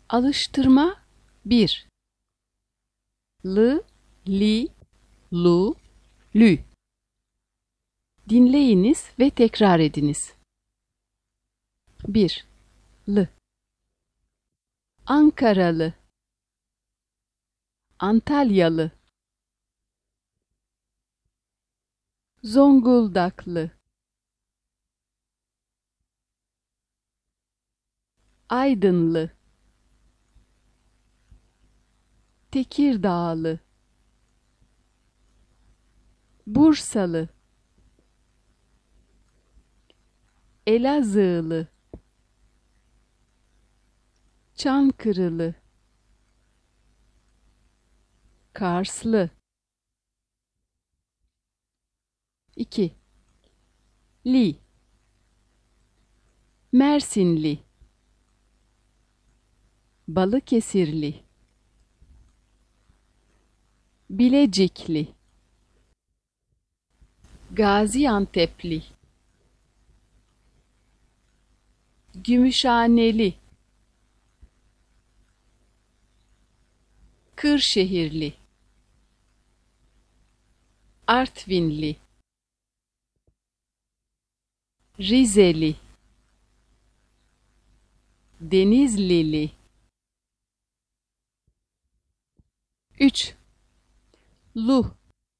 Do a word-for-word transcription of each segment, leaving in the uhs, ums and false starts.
Alıştırma bir. L, li, lu, lü. Dinleyiniz ve tekrar ediniz. bir. L. Ankaralı, Antalyalı, Zonguldaklı, Aydınlı, Tekirdağlı, Bursalı, Elazığlı, Çankırılı, Karslı. iki. Li, Mersinli, Balıkesirli, Bilecikli, Gaziantep'li, Gümüşhaneli, Kırşehirli, Artvinli, Rizeli, Denizlili. üç. Lu,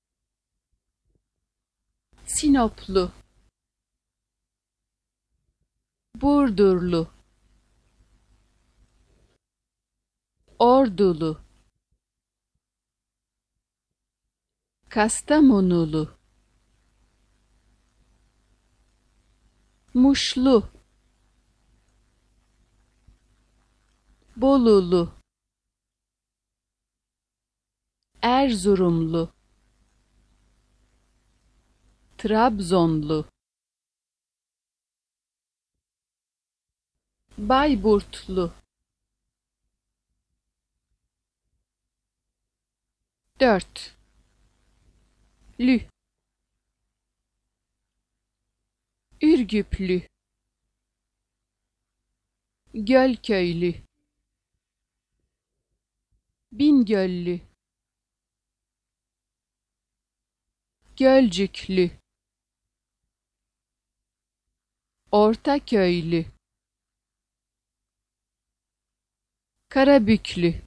Sinoplu, Burdurlu, Ordulu, Kastamonulu, Muşlu, Bolulu, Erzurumlu, Trabzonlu, Bayburtlu. dört. Lü, Ürgüplü, Gölköylü, Bingöllü, Gölcüklü, Ortaköylü, Karabüklü,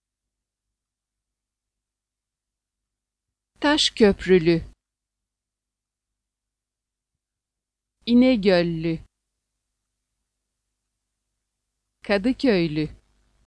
Taşköprülü, İnegöllü, Kadıköylü,